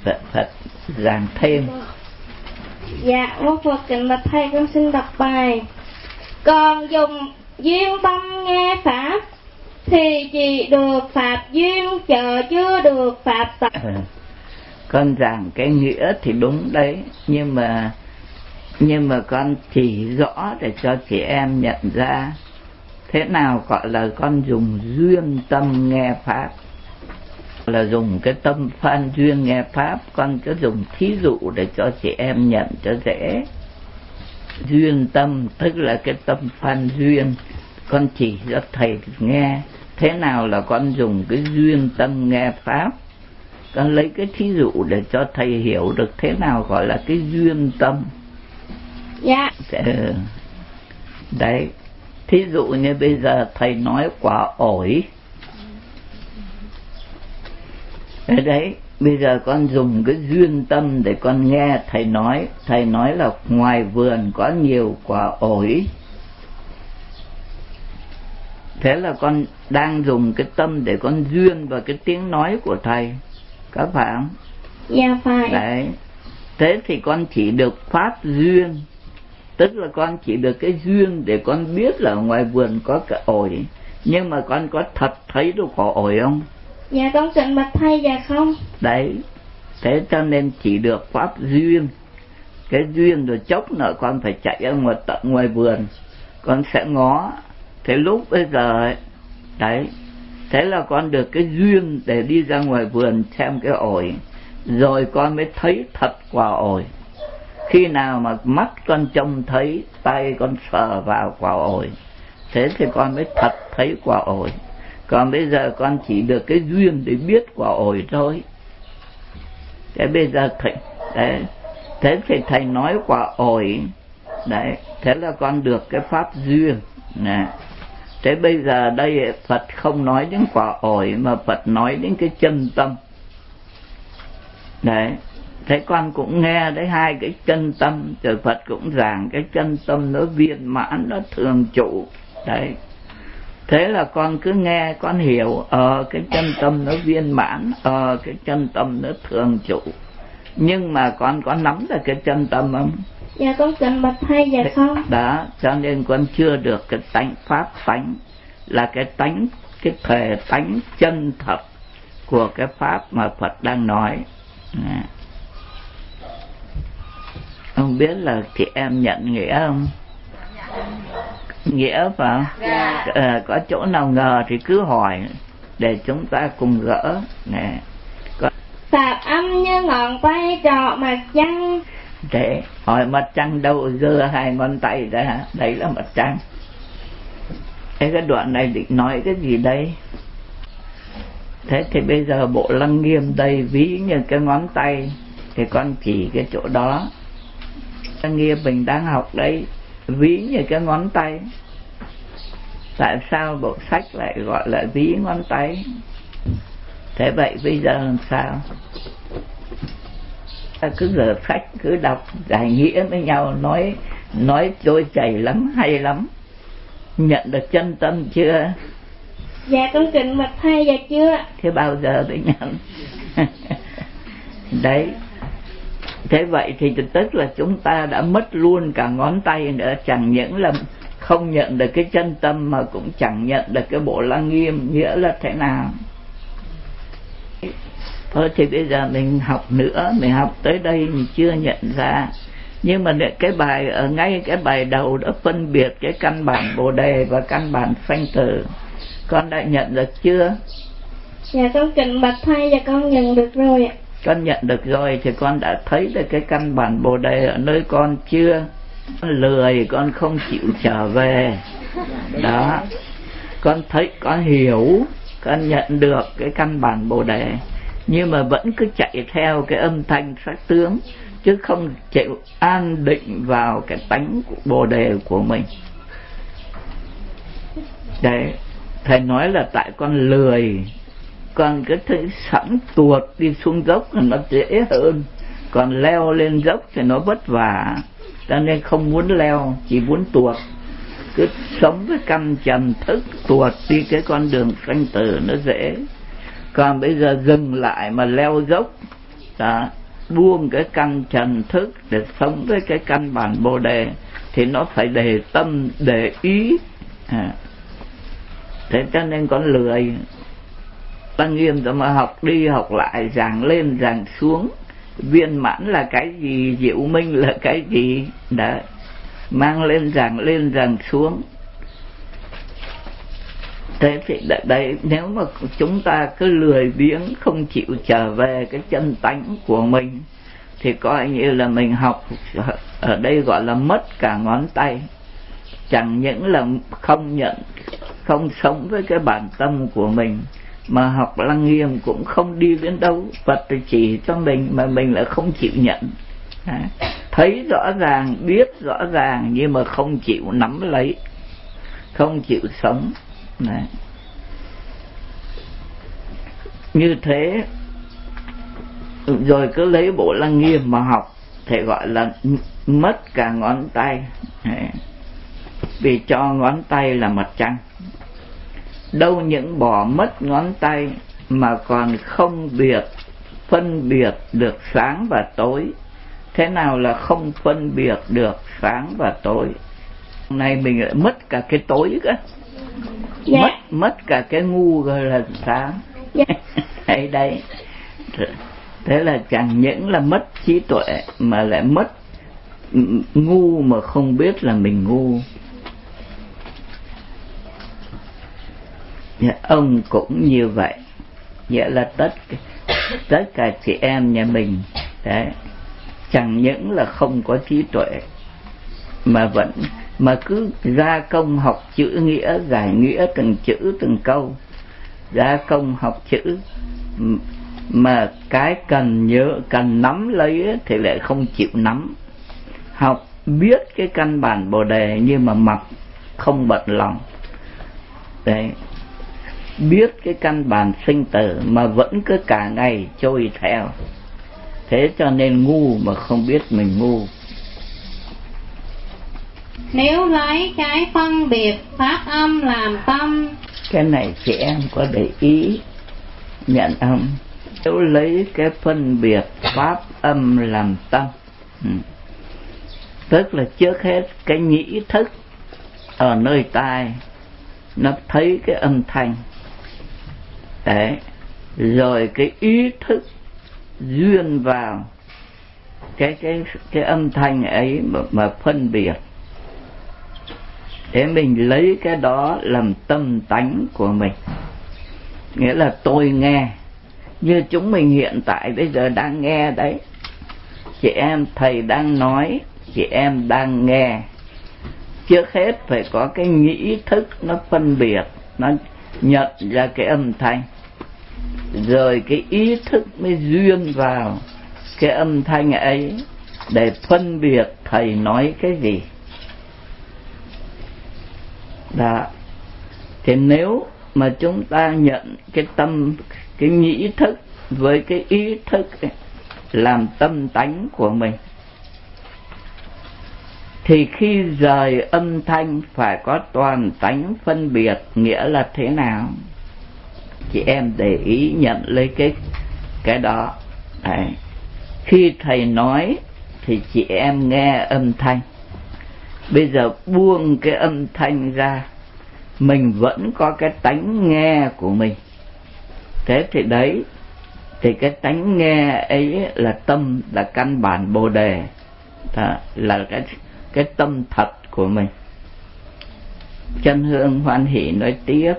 Phật giảng thêm. Dạ, mô Phật kính bạch thầy, con xin đọc bài. Còn dùng duyên tâm nghe pháp thì chỉ được pháp duyên, chờ chưa được pháp tập. Con giảng cái nghĩa thì đúng đấy, nhưng mà con chỉ rõ để cho chị em nhận ra thế nào gọi là con dùng duyên tâm nghe pháp, là dùng cái tâm phan duyên nghe pháp. Con cứ dùng thí dụ để cho chị em nhận cho dễ. Duyên tâm tức là cái tâm phan duyên, con chỉ cho thầy nghe thế nào là con dùng cái duyên tâm nghe pháp. Con lấy cái thí dụ để cho thầy hiểu được thế nào gọi là cái duyên tâm. Dạ. Đấy, thí dụ như bây giờ thầy nói quả ổi. Đấy, bây giờ con dùng cái duyên tâm để con nghe thầy nói là ngoài vườn có nhiều quả ổi. Thế là con đang dùng cái tâm để con duyên vào cái tiếng nói của thầy, có phải không? Dạ phải. Đấy, thế thì con chỉ được pháp duyên, tức là con chỉ được cái duyên để con biết là ngoài vườn có cái ổi. Nhưng mà con có thật thấy được quả ổi không? Dạ con kính bạch thầy, dạ không. Đấy, thế cho nên chỉ được pháp duyên. Cái duyên rồi chốc nữa con phải chạy ra tận ngoài vườn, con sẽ ngó. Thế lúc bây giờ ấy, đấy, thế là con được cái duyên để đi ra ngoài vườn xem cái ổi, rồi con mới thấy thật quả ổi. Khi nào mà mắt con trông thấy, tay con sờ vào quả ổi, thế thì con mới thật thấy quả ổi. Còn bây giờ con chỉ được cái duyên để biết quả ổi thôi. Thế bây giờ thầy đấy, thế thì thầy nói quả ổi đấy, thế là con được cái pháp duyên nè. Thế bây giờ đây Phật không nói đến quả ổi mà Phật nói đến cái chân tâm. Đấy, thế con cũng nghe đấy, hai cái chân tâm, rồi Phật cũng giảng cái chân tâm nó viên mãn, nó thường trụ. Đấy, thế là con cứ nghe con hiểu, cái chân tâm nó viên mãn, cái chân tâm nó thường trụ. Nhưng mà con có nắm được cái chân tâm không? Dạ con kính bạch thầy, dạ không. Đó, cho nên con chưa được cái tánh pháp tánh, là cái tánh, cái thể tánh chân thật của cái pháp mà Phật đang nói. Không biết là chị em nhận nghĩa không? Nghĩa phải không? Dạ. Có chỗ nào ngờ thì cứ hỏi để chúng ta cùng gỡ nè. Pháp âm như ngọn tay trọ mặt trăng. Để hỏi mặt trăng đâu, giơ hai ngón tay ra, đấy là mặt trăng. Thế cái đoạn này định nói cái gì đây? Thế thì bây giờ Bộ Lăng Nghiêm đây ví như cái ngón tay, thì con chỉ cái chỗ đó. Lăng Nghiêm mình đang học đấy, ví như cái ngón tay. Tại sao bộ sách lại gọi là ví ngón tay? Thế vậy bây giờ làm sao? Ta cứ giờ sách cứ đọc giải nghĩa với nhau, nói trôi chảy lắm, hay lắm. Nhận được chân tâm chưa? Dạ con kính bạch thầy, dạ chưa. Thế bao giờ mới nhận? Đấy, thế vậy thì tức là chúng ta đã mất luôn cả ngón tay nữa. Chẳng những là không nhận được cái chân tâm mà cũng chẳng nhận được cái Bộ Lăng Nghiêm. Nghĩa là thế nào? Thôi thì bây giờ mình học nữa, mình học tới đây mình chưa nhận ra. Nhưng mà cái bài ở ngay cái bài đầu đã phân biệt cái căn bản Bồ Đề và căn bản sanh tử. Con đã nhận được chưa? Dạ con kính bạch thầy, dạ con nhận được rồi ạ. Con nhận được rồi thì con đã thấy được cái căn bản Bồ Đề ở nơi con chưa? Con lười, con không chịu trở về. Đó, con thấy, con hiểu, con nhận được cái căn bản Bồ Đề, nhưng mà vẫn cứ chạy theo cái âm thanh sắc tướng, chứ không chịu an định vào cái tánh của Bồ Đề của mình. Đấy, thầy nói là tại con lười, con cứ thấy sẵn tuột đi xuống dốc là nó dễ hơn, còn leo lên dốc thì nó vất vả, cho nên không muốn leo, chỉ muốn tuột. Cứ sống với căn trần thức, tuột đi cái con đường sanh tử nó dễ. Còn bây giờ dừng lại mà leo dốc Đó, buông cái căn trần thức để sống với cái căn bản Bồ Đề thì nó phải để tâm để ý. Thế cho nên con lười Lăng Nghiêm rồi mà học đi học lại, giảng lên giảng xuống. Viên mãn là cái gì, diệu minh là cái gì, đấy, mang lên giảng xuống. Thế thì đấy, nếu mà chúng ta cứ lười biếng không chịu trở về cái chân tánh của mình thì coi như là mình học ở đây gọi là mất cả ngón tay. Chẳng những là không nhận, không sống với cái bản tâm của mình, mà học Lăng Nghiêm cũng không đi đến đâu. Phật chỉ cho mình mà mình lại không chịu nhận. Thấy rõ ràng, biết rõ ràng nhưng mà không chịu nắm lấy, không chịu sống. Đấy. Như thế rồi cứ lấy bộ Lăng Nghiêm mà học thì gọi là mất cả ngón tay. Đấy. Vì cho ngón tay là mặt trăng. Đâu những bỏ mất ngón tay mà còn không phân biệt được sáng và tối. Thế nào là không phân biệt được sáng và tối? Hôm nay mình lại mất cả cái tối cơ. Dạ. Mất cả cái ngu rồi là sáng. Dạ. Đấy. Thế là chẳng những là mất trí tuệ mà lại mất ngu mà không biết là mình ngu. Ông cũng như vậy. Nghĩa là tất cả chị em nhà mình đấy, chẳng những là không có trí tuệ mà cứ gia công học chữ nghĩa, giải nghĩa từng chữ từng câu, gia công học chữ, mà cái cần nhớ, cần nắm lấy thì lại không chịu nắm. Học biết cái căn bản Bồ Đề nhưng mà mặc không bận lòng. Đấy, biết cái căn bản sinh tử mà vẫn cứ cả ngày trôi theo. Thế cho nên ngu mà không biết mình ngu. Nếu lấy cái phân biệt pháp âm làm tâm. Cái này chị em có để ý nhận không? Nếu lấy cái phân biệt pháp âm làm tâm, tức là trước hết cái nhĩ thức ở nơi tai nó thấy cái âm thanh. Đấy, rồi cái ý thức duyên vào cái âm thanh ấy mà phân biệt. Thế mình lấy cái đó làm tâm tánh của mình. Nghĩa là tôi nghe, như chúng mình hiện tại bây giờ đang nghe đấy. Chị em thầy đang nói, chị em đang nghe. Trước hết phải có cái nhĩ thức nó phân biệt, nó nhận ra cái âm thanh. Rồi cái ý thức mới duyên vào cái âm thanh ấy để phân biệt thầy nói cái gì. Đó. Thì nếu mà chúng ta nhận cái nhĩ thức với cái ý thức ấy, làm tâm tánh của mình, thì khi rời âm thanh phải có toàn tánh phân biệt. Nghĩa là thế nào? Chị em để ý nhận lấy cái đó. Đấy. Khi thầy nói thì chị em nghe âm thanh. Bây giờ buông cái âm thanh ra, mình vẫn có cái tánh nghe của mình. Thế thì đấy, thì cái tánh nghe ấy là tâm, là căn bản Bồ Đề. Đó, là cái tâm thật của mình. Chân Hương hoan hỷ nói tiếp.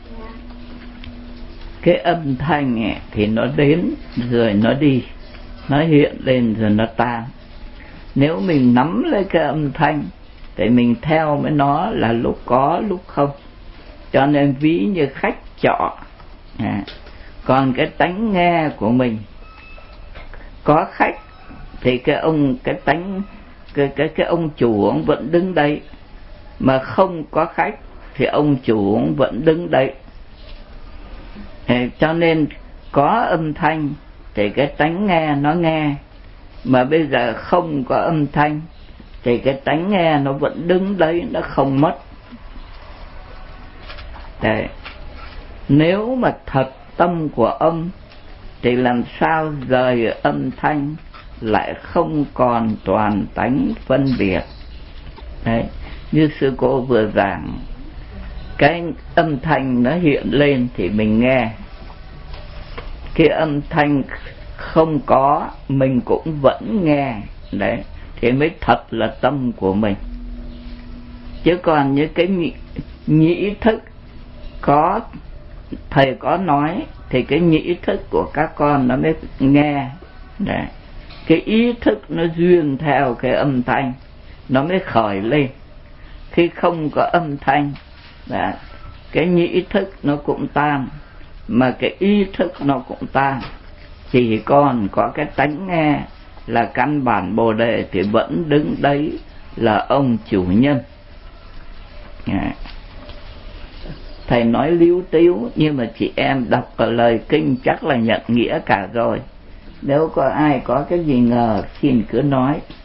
Cái âm thanh ấy, thì nó đến rồi nó đi, nó hiện lên rồi nó tan. Nếu mình nắm lấy cái âm thanh thì mình theo với nó là lúc có lúc không. Cho nên ví như khách trọ. Còn cái tánh nghe của mình, có khách thì cái ông chủ ông vẫn đứng đây, mà không có khách thì ông chủ ông vẫn đứng đây. Cho nên có âm thanh thì cái tánh nghe nó nghe, mà bây giờ không có âm thanh thì cái tánh nghe nó vẫn đứng đấy, nó không mất. Đấy. Nếu mà thật tâm của ông thì làm sao rời âm thanh lại không còn toàn tánh phân biệt. Đấy, như sư cô vừa giảng, cái âm thanh nó hiện lên thì mình nghe, cái âm thanh không có mình cũng vẫn nghe. Đấy, thì mới thật là tâm của mình. Chứ còn như cái nhĩ thức có thầy có nói thì cái nhĩ thức của các con nó mới nghe. Đấy, cái ý thức nó duyên theo cái âm thanh nó mới khởi lên. Khi không có âm thanh, đấy, cái nhĩ thức nó cũng tan, mà cái ý thức nó cũng tan. Chỉ còn có cái tánh nghe là căn bản Bồ Đề thì vẫn đứng đấy là ông chủ nhân. Thầy nói líu tíu nhưng mà chị em đọc ở lời kinh chắc là nhận nghĩa cả rồi. Nếu có ai có cái gì ngờ xin cứ nói.